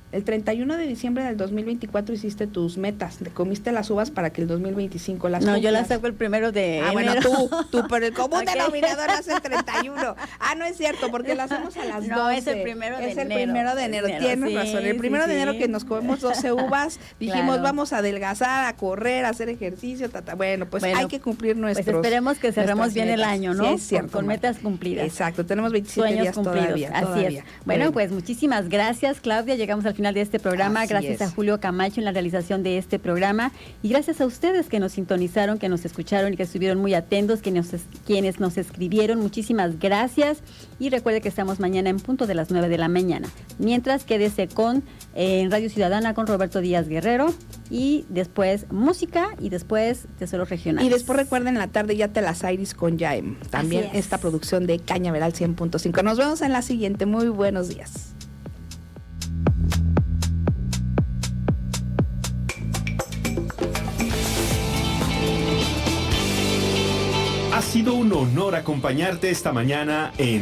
El 31 de diciembre del 2024 hiciste tus metas, te comiste las uvas para que el 2025 las cumplas. Yo las saco el 1 de enero. Bueno, tú, pero el común denominador hace el 31. No es cierto, porque lo hacemos a las 12. No, es el 1 de enero. Es el 1 de enero, tienes razón. El 1 de enero que nos comemos 12 uvas, dijimos vamos a adelgazar, a correr, a hacer ejercicio, Bueno, pues hay que cumplir nuestros. Pues esperemos que cerremos bien el año, ¿no? Sí, es cierto, con metas cumplidas. Exacto, tenemos 27 sueños días cumplidos. Así es. Bueno, pues muchísimas gracias, Claudia. Llegamos al final de este programa. Gracias a Julio Camacho en la realización de este programa y gracias a ustedes que nos sintonizaron, que nos escucharon y que estuvieron muy atentos, quienes nos escribieron. Muchísimas gracias y recuerde que estamos mañana en punto de las 9 de la mañana. Mientras, quédese con Radio Ciudadana con Roberto Díaz Guerrero y después música y después Tesoros Regionales. Y después recuerden en la tarde ya te las Iris con Yaem. También esta producción de Cañaveral 100.5. Nos vemos en la siguiente. Muy buenos días. Ha sido un honor acompañarte esta mañana en